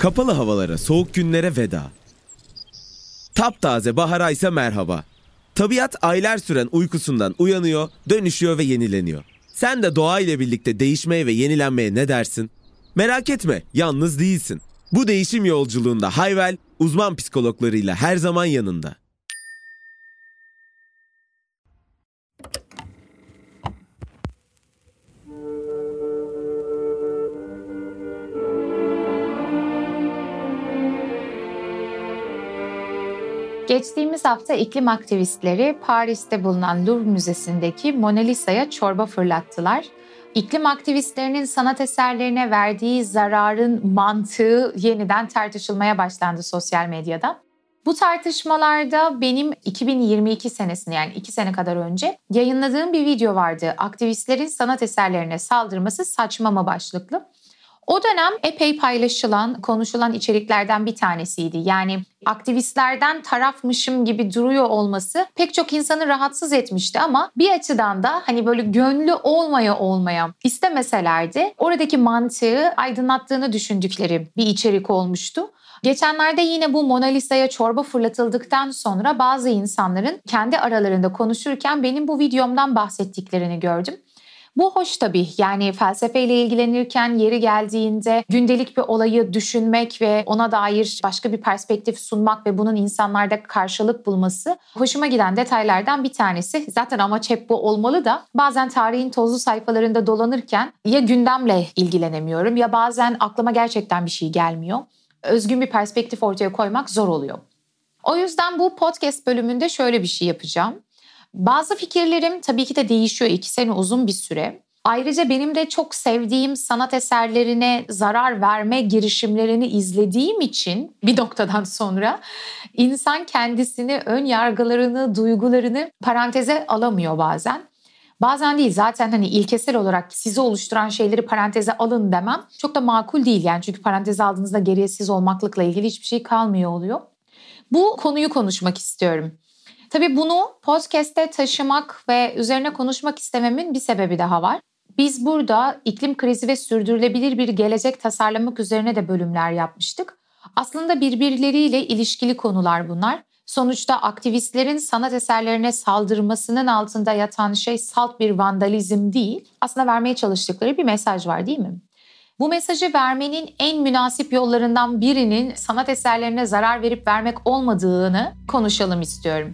Kapalı havalara, soğuk günlere veda. Taptaze bahara ise merhaba. Tabiat aylar süren uykusundan uyanıyor, dönüşüyor ve yenileniyor. Sen de doğa ile birlikte değişmeye ve yenilenmeye ne dersin? Merak etme, yalnız değilsin. Bu değişim yolculuğunda Hayvel, uzman psikologlarıyla her zaman yanında. Geçtiğimiz hafta iklim aktivistleri Paris'te bulunan Louvre Müzesi'ndeki Mona Lisa'ya çorba fırlattılar. İklim aktivistlerinin sanat eserlerine verdiği zararın mantığı yeniden tartışılmaya başlandı sosyal medyada. Bu tartışmalarda benim 2022 senesinde, yani 2 sene kadar önce yayınladığım bir video vardı. Aktivistlerin sanat eserlerine saldırması saçma mı başlıklı. O dönem epey paylaşılan, konuşulan içeriklerden bir tanesiydi. Yani aktivistlerden tarafmışım gibi duruyor olması pek çok insanı rahatsız etmişti ama bir açıdan da hani böyle gönlü olmaya istemeseler de oradaki mantığı aydınlattığını düşündükleri bir içerik olmuştu. Geçenlerde yine bu Mona Lisa'ya çorba fırlatıldıktan sonra bazı insanların kendi aralarında konuşurken benim bu videomdan bahsettiklerini gördüm. Bu hoş tabii, yani felsefeyle ilgilenirken yeri geldiğinde gündelik bir olayı düşünmek ve ona dair başka bir perspektif sunmak ve bunun insanlarda karşılık bulması hoşuma giden detaylardan bir tanesi. Zaten amaç hep bu olmalı da bazen tarihin tozlu sayfalarında dolanırken ya gündemle ilgilenemiyorum ya bazen aklıma gerçekten bir şey gelmiyor. Özgün bir perspektif ortaya koymak zor oluyor. O yüzden bu podcast bölümünde şöyle bir şey yapacağım. Bazı fikirlerim tabii ki de değişiyor, 2 sene uzun bir süre. Ayrıca benim de çok sevdiğim sanat eserlerine zarar verme girişimlerini izlediğim için bir noktadan sonra insan kendisini, ön yargılarını, duygularını paranteze alamıyor bazen. Bazen değil, zaten hani ilkesel olarak sizi oluşturan şeyleri paranteze alın demem çok da makul değil yani, çünkü paranteze aldığınızda geriye siz olmaklıkla ilgili hiçbir şey kalmıyor oluyor. Bu konuyu konuşmak istiyorum. Tabii bunu podcast'te taşımak ve üzerine konuşmak istememin bir sebebi daha var. Biz burada iklim krizi ve sürdürülebilir bir gelecek tasarlamak üzerine de bölümler yapmıştık. Aslında birbirleriyle ilişkili konular bunlar. Sonuçta aktivistlerin sanat eserlerine saldırmasının altında yatan şey salt bir vandalizm değil. Aslında vermeye çalıştıkları bir mesaj var, değil mi? Bu mesajı vermenin en münasip yollarından birinin sanat eserlerine zarar verip vermek olmadığını konuşalım istiyorum.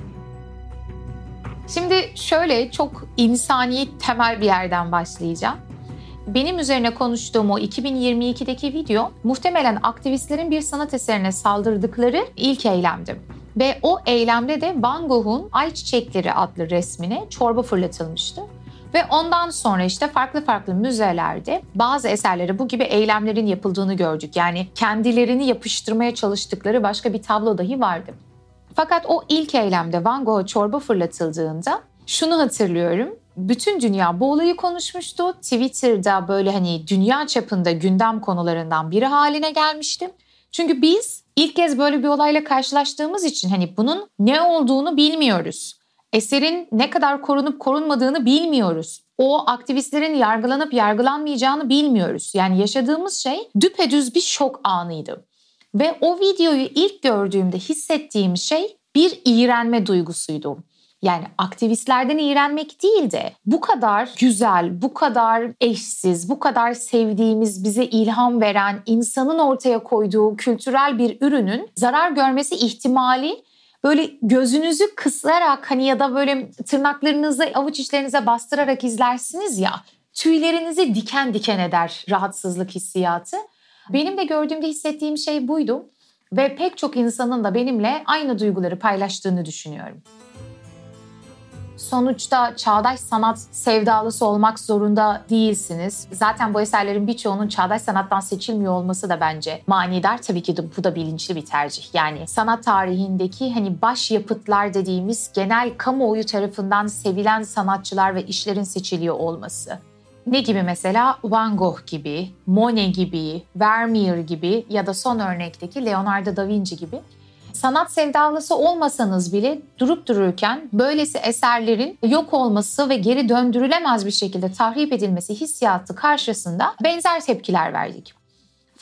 Şimdi şöyle çok insani temel bir yerden başlayacağım. Benim üzerine konuştuğum o 2022'deki video muhtemelen aktivistlerin bir sanat eserine saldırdıkları ilk eylemdi. Ve o eylemde de Van Gogh'un Ay Çiçekleri adlı resmine çorba fırlatılmıştı. Ve ondan sonra işte farklı müzelerde bazı eserlere bu gibi eylemlerin yapıldığını gördük. Yani kendilerini yapıştırmaya çalıştıkları başka bir tablo dahi vardı. Fakat o ilk eylemde Van Gogh'a çorba fırlatıldığında şunu hatırlıyorum. Bütün dünya bu olayı konuşmuştu. Twitter'da böyle hani dünya çapında gündem konularından biri haline gelmişti. Çünkü biz ilk kez böyle bir olayla karşılaştığımız için hani bunun ne olduğunu bilmiyoruz. Eserin ne kadar korunup korunmadığını bilmiyoruz. O aktivistlerin yargılanıp yargılanmayacağını bilmiyoruz. Yani yaşadığımız şey düpedüz bir şok anıydı. Ve o videoyu ilk gördüğümde hissettiğim şey bir iğrenme duygusuydu. Yani aktivistlerden iğrenmek değil de bu kadar güzel, bu kadar eşsiz, bu kadar sevdiğimiz, bize ilham veren, insanın ortaya koyduğu kültürel bir ürünün zarar görmesi ihtimali böyle gözünüzü kısarak hani ya da böyle tırnaklarınızı avuç içlerinize bastırarak izlersiniz ya, tüylerinizi diken diken eder rahatsızlık hissiyatı. Benim de gördüğümde hissettiğim şey buydu ve pek çok insanın da benimle aynı duyguları paylaştığını düşünüyorum. Sonuçta çağdaş sanat sevdalısı olmak zorunda değilsiniz. Zaten bu eserlerin birçoğunun çağdaş sanattan seçilmiyor olması da bence manidar. Tabii ki de bu da bilinçli bir tercih. Yani sanat tarihindeki hani başyapıtlar dediğimiz genel kamuoyu tarafından sevilen sanatçılar ve işlerin seçiliyor olması. Ne gibi mesela? Van Gogh gibi, Monet gibi, Vermeer gibi ya da son örnekteki Leonardo da Vinci gibi. Sanat sevdalısı olmasanız bile durup dururken böylesi eserlerin yok olması ve geri döndürülemez bir şekilde tahrip edilmesi hissiyatı karşısında benzer tepkiler verdik.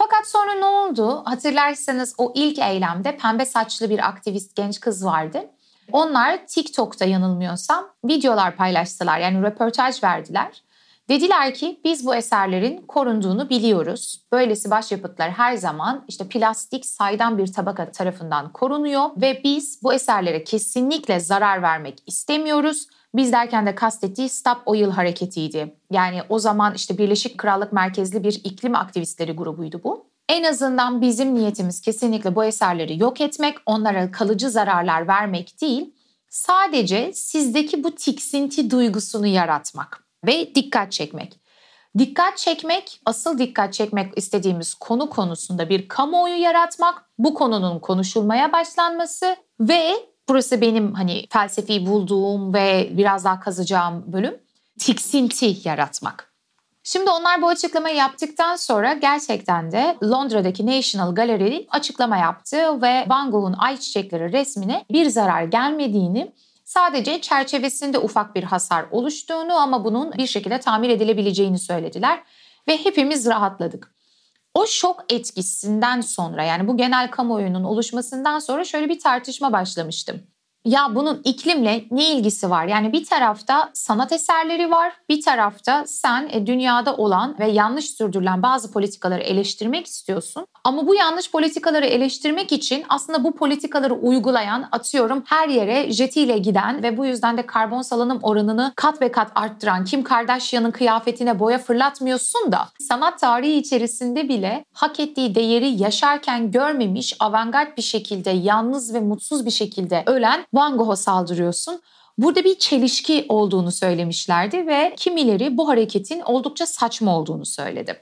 Fakat sonra ne oldu? Hatırlarsanız o ilk eylemde pembe saçlı bir aktivist genç kız vardı. Onlar TikTok'ta yanılmıyorsam videolar paylaştılar, yani röportaj verdiler. Dediler ki biz bu eserlerin korunduğunu biliyoruz. Böylesi başyapıtlar her zaman işte plastik saydam bir tabaka tarafından korunuyor ve biz bu eserlere kesinlikle zarar vermek istemiyoruz. Biz derken de kastettiği Stop Oil hareketiydi. Yani o zaman işte Birleşik Krallık merkezli bir iklim aktivistleri grubuydu bu. En azından bizim niyetimiz kesinlikle bu eserleri yok etmek, onlara kalıcı zararlar vermek değil, sadece sizdeki bu tiksinti duygusunu yaratmak ve dikkat çekmek. Dikkat çekmek, asıl dikkat çekmek istediğimiz konu konusunda bir kamuoyu yaratmak, bu konunun konuşulmaya başlanması ve burası benim felsefi bulduğum ve biraz daha kazacağım bölüm, tiksinti yaratmak. Şimdi onlar bu açıklamayı yaptıktan sonra gerçekten de Londra'daki National Gallery açıklama yaptı ve Van Gogh'un Ay Çiçekleri resmine bir zarar gelmediğini, sadece çerçevesinde ufak bir hasar oluştuğunu ama bunun bir şekilde tamir edilebileceğini söylediler ve hepimiz rahatladık. O şok etkisinden sonra, yani bu genel kamuoyunun oluşmasından sonra şöyle bir tartışma başlamıştı. Ya bunun iklimle ne ilgisi var? Yani bir tarafta sanat eserleri var, bir tarafta sen dünyada olan ve yanlış sürdürülen bazı politikaları eleştirmek istiyorsun. Ama bu yanlış politikaları eleştirmek için aslında bu politikaları uygulayan, atıyorum her yere jetiyle giden ve bu yüzden de karbon salınım oranını kat ve kat arttıran Kim Kardashian'ın kıyafetine boya fırlatmıyorsun da sanat tarihi içerisinde bile hak ettiği değeri yaşarken görmemiş, avantgard bir şekilde, yalnız ve mutsuz bir şekilde ölen Van Gogh'a saldırıyorsun. Burada bir çelişki olduğunu söylemişlerdi ve kimileri bu hareketin oldukça saçma olduğunu söyledi.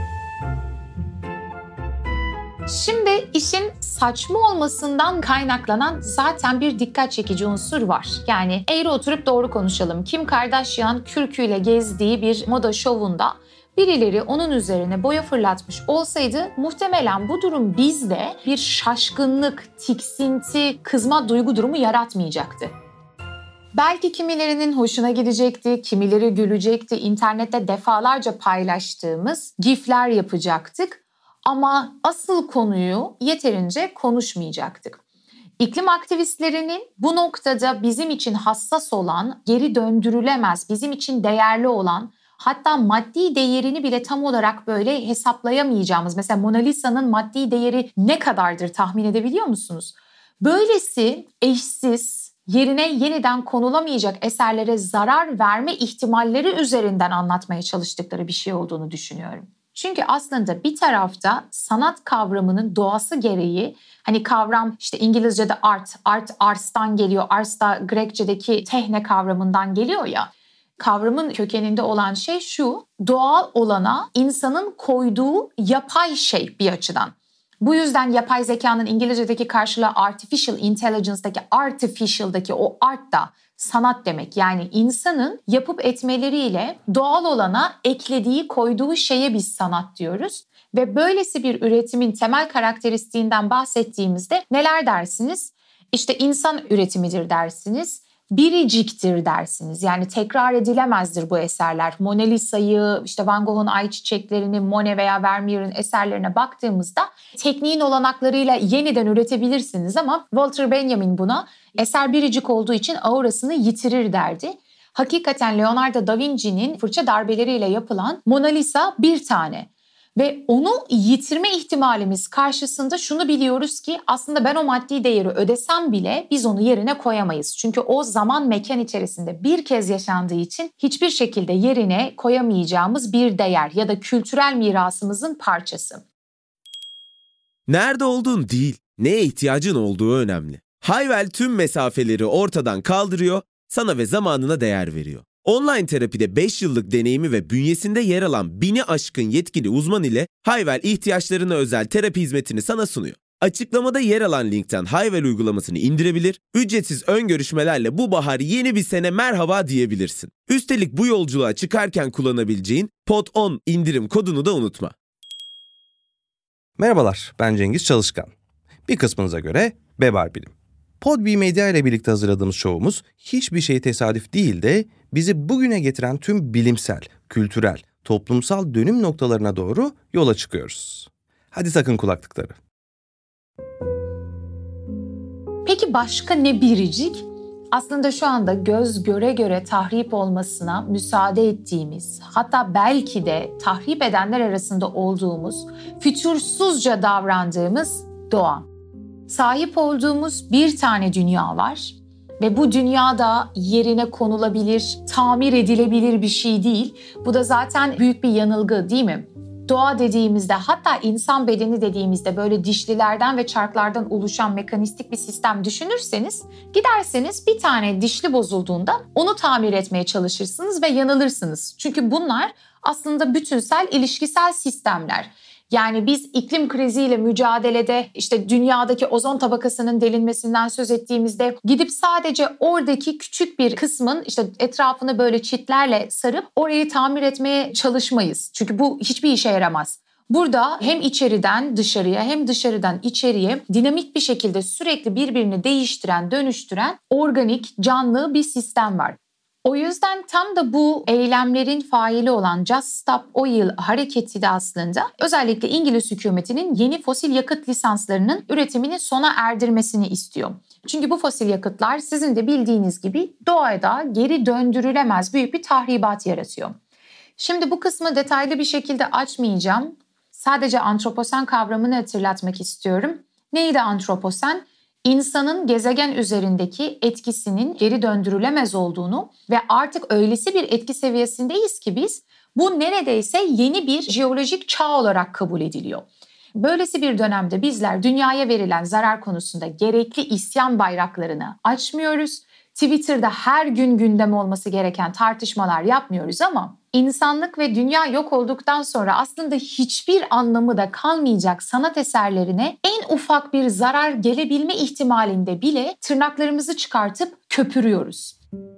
Şimdi işin saçma olmasından kaynaklanan zaten bir dikkat çekici unsur var. Yani eğri oturup doğru konuşalım. Kim Kardashian kürküyle gezdiği bir moda şovunda birileri onun üzerine boya fırlatmış olsaydı muhtemelen bu durum bizde bir şaşkınlık, tiksinti, kızma duygu durumu yaratmayacaktı. Belki kimilerinin hoşuna gidecekti, kimileri gülecekti, internette defalarca paylaştığımız gifler yapacaktık ama asıl konuyu yeterince konuşmayacaktık. İklim aktivistlerinin bu noktada bizim için hassas olan, geri döndürülemez, bizim için değerli olan, hatta maddi değerini bile tam olarak böyle hesaplayamayacağımız, mesela Mona Lisa'nın maddi değeri ne kadardır tahmin edebiliyor musunuz? Böylesi eşsiz, yerine yeniden konulamayacak eserlere zarar verme ihtimalleri üzerinden anlatmaya çalıştıkları bir şey olduğunu düşünüyorum. Çünkü aslında bir tarafta sanat kavramının doğası gereği, kavram işte İngilizce'de art ars'tan geliyor, ars da Grekçe'deki tehne kavramından geliyor ya. Kavramın kökeninde olan şey şu: doğal olana insanın koyduğu yapay şey bir açıdan. Bu yüzden yapay zekanın İngilizce'deki karşılığı artificial intelligence'daki artificial'daki o art da sanat demek. Yani insanın yapıp etmeleriyle doğal olana eklediği, koyduğu şeye biz sanat diyoruz. Ve böylesi bir üretimin temel karakteristiğinden bahsettiğimizde neler dersiniz? İşte insan üretimidir dersiniz. Biriciktir dersiniz. Yani tekrar edilemezdir bu eserler. Mona Lisa'yı, işte Van Gogh'un Ay Çiçeklerini, Monet veya Vermeer'in eserlerine baktığımızda tekniğin olanaklarıyla yeniden üretebilirsiniz ama Walter Benjamin buna eser biricik olduğu için aurasını yitirir derdi. Hakikaten Leonardo da Vinci'nin fırça darbeleriyle yapılan Mona Lisa bir tane. Ve onu yitirme ihtimalimiz karşısında şunu biliyoruz ki aslında ben o maddi değeri ödesem bile biz onu yerine koyamayız. Çünkü o zaman mekan içerisinde bir kez yaşandığı için hiçbir şekilde yerine koyamayacağımız bir değer ya da kültürel mirasımızın parçası. Nerede olduğun değil, neye ihtiyacın olduğu önemli. Hayvel tüm mesafeleri ortadan kaldırıyor, sana ve zamanına değer veriyor. Online terapide 5 yıllık deneyimi ve bünyesinde yer alan 1000'i aşkın yetkili uzman ile Hayvel ihtiyaçlarına özel terapi hizmetini sana sunuyor. Açıklamada yer alan linkten Hayvel uygulamasını indirebilir, ücretsiz ön görüşmelerle bu bahar yeni bir sene merhaba diyebilirsin. Üstelik bu yolculuğa çıkarken kullanabileceğin POD10 indirim kodunu da unutma. Merhabalar, ben Cengiz Çalışkan. Bir kısmınıza göre Bebar Bilim. Podbi Medya ile birlikte hazırladığımız şovumuz hiçbir şey tesadüf değil de bizi bugüne getiren tüm bilimsel, kültürel, toplumsal dönüm noktalarına doğru yola çıkıyoruz. Hadi takın kulaklıkları. Peki başka ne biricik? Aslında şu anda göz göre göre tahrip olmasına müsaade ettiğimiz, hatta belki de tahrip edenler arasında olduğumuz, fütursuzca davrandığımız doğa. Sahip olduğumuz bir tane dünya var ve bu dünyada yerine konulabilir, tamir edilebilir bir şey değil. Bu da zaten büyük bir yanılgı, değil mi? Doğa dediğimizde, hatta insan bedeni dediğimizde böyle dişlilerden ve çarklardan oluşan mekanistik bir sistem düşünürseniz, giderseniz bir tane dişli bozulduğunda onu tamir etmeye çalışırsınız ve yanılırsınız. Çünkü bunlar aslında bütünsel, ilişkisel sistemler. Yani biz iklim kriziyle mücadelede işte dünyadaki ozon tabakasının delinmesinden söz ettiğimizde gidip sadece oradaki küçük bir kısmın işte etrafını böyle çitlerle sarıp orayı tamir etmeye çalışmayız. Çünkü bu hiçbir işe yaramaz. Burada hem içeriden dışarıya hem dışarıdan içeriye dinamik bir şekilde sürekli birbirini değiştiren, dönüştüren organik, canlı bir sistem var. O yüzden tam da bu eylemlerin faili olan Just Stop Oil hareketi de aslında özellikle İngiliz hükümetinin yeni fosil yakıt lisanslarının üretimini sona erdirmesini istiyor. Çünkü bu fosil yakıtlar sizin de bildiğiniz gibi doğada geri döndürülemez büyük bir tahribat yaratıyor. Şimdi bu kısmı detaylı bir şekilde açmayacağım. Sadece antroposen kavramını hatırlatmak istiyorum. Neydi antroposen? İnsanın gezegen üzerindeki etkisinin geri döndürülemez olduğunu ve artık öylesi bir etki seviyesindeyiz ki biz bu neredeyse yeni bir jeolojik çağ olarak kabul ediliyor. Böylesi bir dönemde bizler dünyaya verilen zarar konusunda gerekli isyan bayraklarını açmıyoruz. Twitter'da her gün gündem olması gereken tartışmalar yapmıyoruz ama insanlık ve dünya yok olduktan sonra aslında hiçbir anlamı da kalmayacak sanat eserlerine en ufak bir zarar gelebilme ihtimalinde bile tırnaklarımızı çıkartıp köpürüyoruz.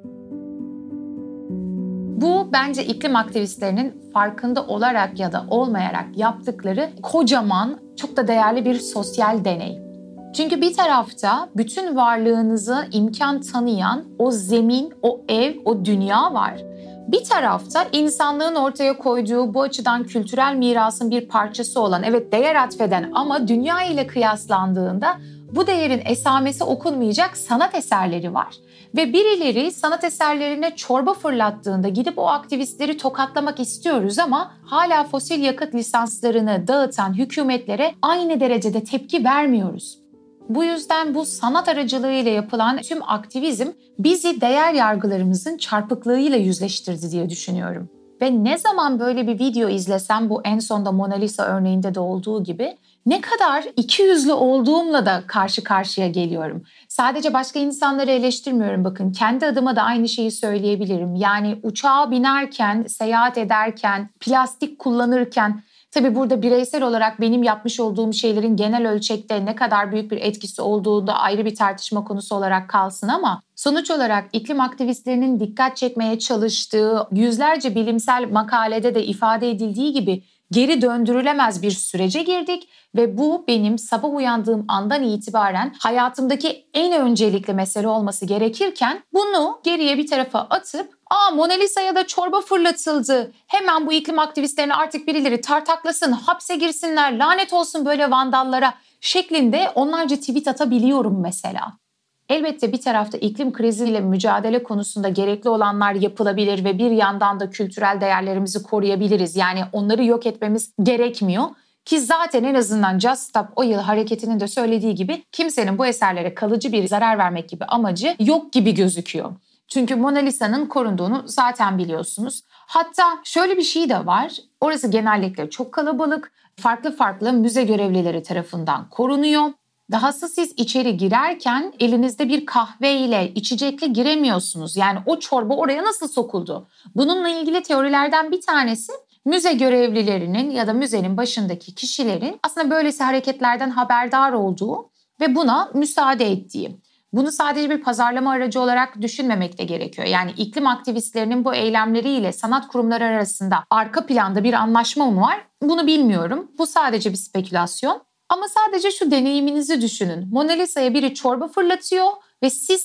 Bu bence iklim aktivistlerinin farkında olarak ya da olmayarak yaptıkları kocaman, çok da değerli bir sosyal deney. Çünkü bir tarafta bütün varlığınızı imkan tanıyan o zemin, o ev, o dünya var. Bir tarafta insanlığın ortaya koyduğu bu açıdan kültürel mirasın bir parçası olan, evet değer atfeden ama dünya ile kıyaslandığında bu değerin esamesi okunmayacak sanat eserleri var. Ve birileri sanat eserlerine çorba fırlattığında gidip o aktivistleri tokatlamak istiyoruz ama hala fosil yakıt lisanslarını dağıtan hükümetlere aynı derecede tepki vermiyoruz. Bu yüzden bu sanat aracılığıyla yapılan tüm aktivizm bizi değer yargılarımızın çarpıklığıyla yüzleştirdi diye düşünüyorum. Ve ne zaman böyle bir video izlesem, bu en sonda Mona Lisa örneğinde de olduğu gibi, ne kadar ikiyüzlü olduğumla da karşı karşıya geliyorum. Sadece başka insanları eleştirmiyorum, bakın kendi adıma da aynı şeyi söyleyebilirim. Yani uçağa binerken, seyahat ederken, plastik kullanırken, tabii burada bireysel olarak benim yapmış olduğum şeylerin genel ölçekte ne kadar büyük bir etkisi olduğu da ayrı bir tartışma konusu olarak kalsın ama sonuç olarak iklim aktivistlerinin dikkat çekmeye çalıştığı yüzlerce bilimsel makalede de ifade edildiği gibi geri döndürülemez bir sürece girdik ve bu benim sabah uyandığım andan itibaren hayatımdaki en öncelikli mesele olması gerekirken bunu geriye bir tarafa atıp Mona Lisa'ya da çorba fırlatıldı, hemen bu iklim aktivistlerini artık birileri tartaklasın, hapse girsinler, lanet olsun böyle vandallara şeklinde onlarca tweet atabiliyorum mesela. Elbette bir tarafta iklim kriziyle mücadele konusunda gerekli olanlar yapılabilir ve bir yandan da kültürel değerlerimizi koruyabiliriz. Yani onları yok etmemiz gerekmiyor. Ki zaten en azından Just Stop Oil hareketinin de söylediği gibi kimsenin bu eserlere kalıcı bir zarar vermek gibi amacı yok gibi gözüküyor. Çünkü Mona Lisa'nın korunduğunu zaten biliyorsunuz. Hatta şöyle bir şey de var. Orası genellikle çok kalabalık, farklı müze görevlileri tarafından korunuyor. Dahası siz içeri girerken elinizde bir kahveyle, içecekle giremiyorsunuz. Yani o çorba oraya nasıl sokuldu? Bununla ilgili teorilerden bir tanesi müze görevlilerinin ya da müzenin başındaki kişilerin aslında böylesi hareketlerden haberdar olduğu ve buna müsaade ettiği. Bunu sadece bir pazarlama aracı olarak düşünmemek de gerekiyor. Yani iklim aktivistlerinin bu eylemleriyle sanat kurumları arasında arka planda bir anlaşma mı var? Bunu bilmiyorum. Bu sadece bir spekülasyon. Ama sadece şu deneyiminizi düşünün. Mona Lisa'ya biri çorba fırlatıyor ve siz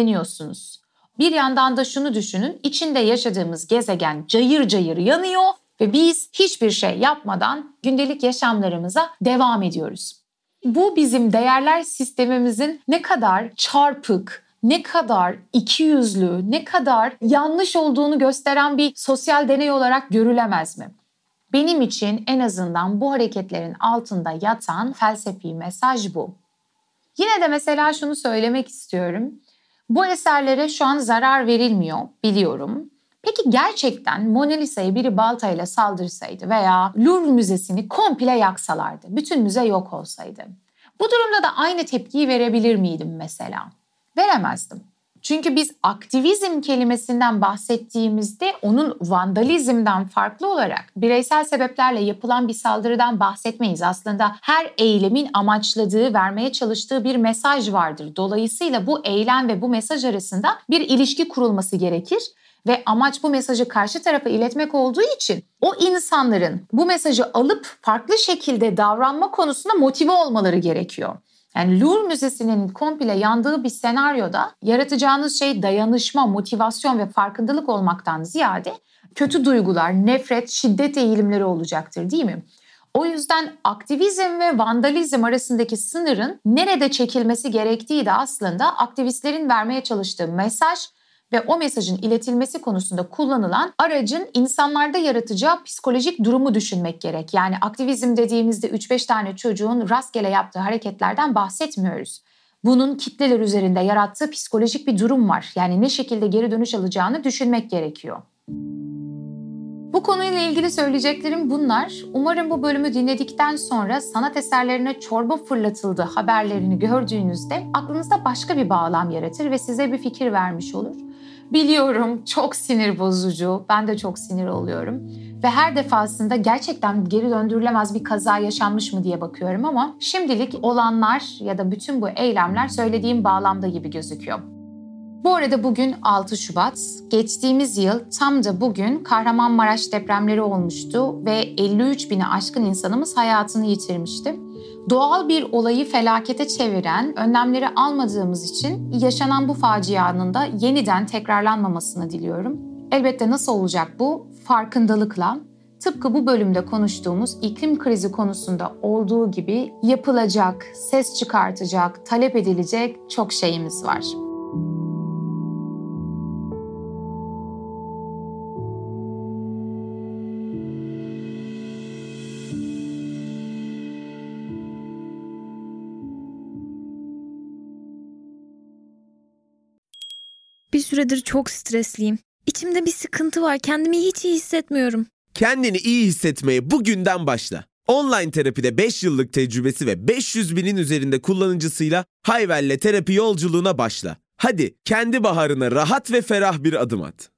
sinirleniyorsunuz. Bir yandan da şunu düşünün. İçinde yaşadığımız gezegen cayır cayır yanıyor. Ve biz hiçbir şey yapmadan gündelik yaşamlarımıza devam ediyoruz. Bu bizim değerler sistemimizin ne kadar çarpık, ne kadar ikiyüzlü, ne kadar yanlış olduğunu gösteren bir sosyal deney olarak görülemez mi? Benim için en azından bu hareketlerin altında yatan felsefi mesaj bu. Yine de mesela şunu söylemek istiyorum. Bu eserlere şu an zarar verilmiyor, biliyorum. Peki gerçekten Mona Lisa'ya biri baltayla saldırsaydı veya Louvre Müzesi'ni komple yaksalardı, bütün müze yok olsaydı, bu durumda da aynı tepkiyi verebilir miydim mesela? Veremezdim. Çünkü biz aktivizm kelimesinden bahsettiğimizde onun vandalizmden farklı olarak bireysel sebeplerle yapılan bir saldırıdan bahsetmeyiz. Aslında her eylemin amaçladığı, vermeye çalıştığı bir mesaj vardır. Dolayısıyla bu eylem ve bu mesaj arasında bir ilişki kurulması gerekir. Ve amaç bu mesajı karşı tarafa iletmek olduğu için o insanların bu mesajı alıp farklı şekilde davranma konusunda motive olmaları gerekiyor. Yani Louvre Müzesi'nin komple yandığı bir senaryoda yaratacağınız şey dayanışma, motivasyon ve farkındalık olmaktan ziyade kötü duygular, nefret, şiddet eğilimleri olacaktır, değil mi? O yüzden aktivizm ve vandalizm arasındaki sınırın nerede çekilmesi gerektiği de aslında aktivistlerin vermeye çalıştığı mesaj ve o mesajın iletilmesi konusunda kullanılan aracın insanlarda yaratacağı psikolojik durumu düşünmek gerek. Yani aktivizm dediğimizde 3-5 tane çocuğun rastgele yaptığı hareketlerden bahsetmiyoruz. Bunun kitleler üzerinde yarattığı psikolojik bir durum var. Yani ne şekilde geri dönüş alacağını düşünmek gerekiyor. Bu konuyla ilgili söyleyeceklerim bunlar. Umarım bu bölümü dinledikten sonra sanat eserlerine çorba fırlatıldı haberlerini gördüğünüzde aklınızda başka bir bağlam yaratır ve size bir fikir vermiş olur. Biliyorum çok sinir bozucu, ben de çok sinir oluyorum. Ve her defasında gerçekten geri döndürülemez bir kaza yaşanmış mı diye bakıyorum ama şimdilik olanlar ya da bütün bu eylemler söylediğim bağlamda gibi gözüküyor. Bu arada bugün 6 Şubat. Geçtiğimiz yıl tam da bugün Kahramanmaraş depremleri olmuştu ve 53 bini aşkın insanımız hayatını yitirmişti. Doğal bir olayı felakete çeviren, önlemleri almadığımız için yaşanan bu facianın da yeniden tekrarlanmamasını diliyorum. Elbette nasıl olacak bu? Farkındalıkla, tıpkı bu bölümde konuştuğumuz iklim krizi konusunda olduğu gibi yapılacak, ses çıkartacak, talep edilecek çok şeyimiz var. Bir süredir çok stresliyim. İçimde bir sıkıntı var. Kendimi hiç iyi hissetmiyorum. Kendini iyi hissetmeye bugünden başla. Online terapide 5 yıllık tecrübesi ve 500 binin üzerinde kullanıcısıyla Hayvel'le terapi yolculuğuna başla. Hadi kendi baharına rahat ve ferah bir adım at.